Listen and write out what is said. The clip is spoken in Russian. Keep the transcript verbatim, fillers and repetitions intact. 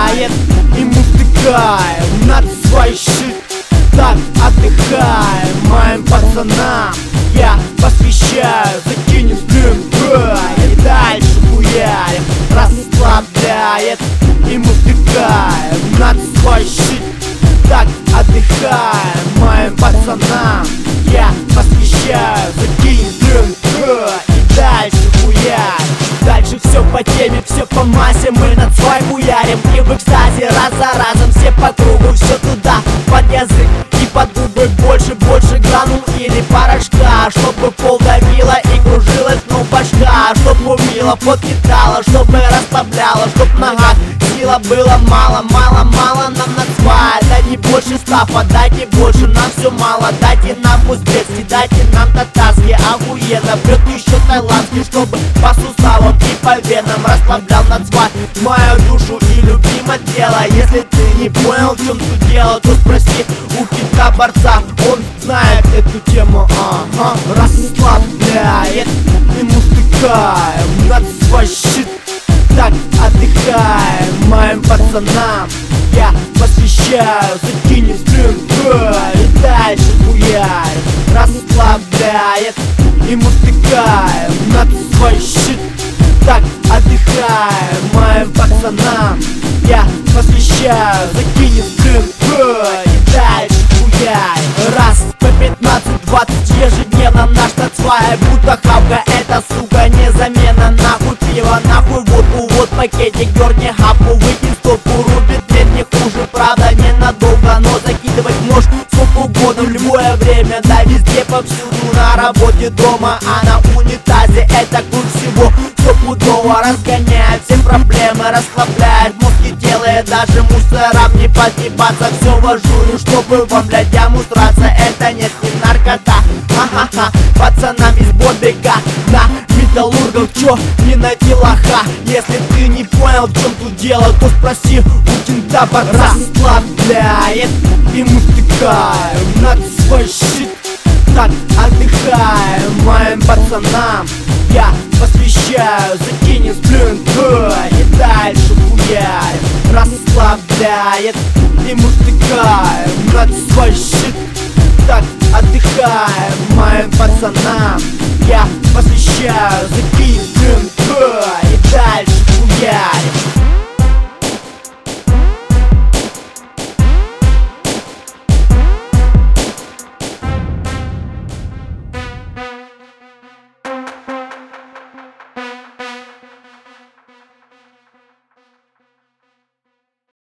расслабляет, и мы втыкаем над свой щит. Так отдыхаем моим пацанам, я посвящаю, закинем стрим, и дальше хуярим. Расслабляет, и мы втыкаем над свой щит. Так отдыхаем моим пацанам, я посвящаю, закинем стрим, и дальше хуярим. Дальше все по теме, все по массе, мы над свой хуярим. И в экстазе раз за разом, все по кругу, все туда, под язык и под губы. Больше, больше гранул или порошка, чтобы пол давила и кружилась, ну башка. Чтоб умила, подкидала, чтобы расслабляла, чтоб нога сила было мало, мало, мало нам на свай. Да не больше стафа, дайте больше, нам все мало. Дайте нам узбекский, дайте нам татарский, охуенно. Бьет еще тайландский, чтобы по суставам и по венам расслаблял над свай мою душу и любимое тело. Если ты не понял, в чем тут дело, то спроси у кита борца, он знает эту тему. Ага, расслабляет, и мы втыкаем над свой щит. Так отдыхаем моим пацанам, я посвящаю, закинем стрим, и дальше хуярим. Расслабляет, и мы втыкаем над свой щит. Так отдыхаем моим пацанам, я посвящаю, закинем стрим, и дальше хуярим. Раз по пятнадцать-двадцать ежедневно наш нацвай, будто хавка, эта сука незамена. Нахуй пиво, нахуй водку, вот пакетик, дерни хапу, выкинь стопку, рубит нет не хуже, правда ненадолго, но закидывать можешь сколько угодно, в любое время, да везде, повсюду, на работе, дома, а на унитазе это круче всего. Стопудово разгоняет все проблемы, расслабляет мозги, делает даже мусорам не подгибаться. Все вожую, чтобы вам, блядь, ямустраться, это нет не наркота. Ха-ха-ха, пацанам из Бобика на металлургах, чё не найти лоха? Если ты не понял, в чем тут дело, то спроси у кента борца. Расслабляет, и мы втыкаем над свой щит. Так отдыхаем моим пацанам, я посвящаю, закинем сплюнт, и дальше хуярим. Расслабляет, и мы втыкаем над свой щит. Так отдыхаем моим пацанам, я посвящаю, закинем сплюнт.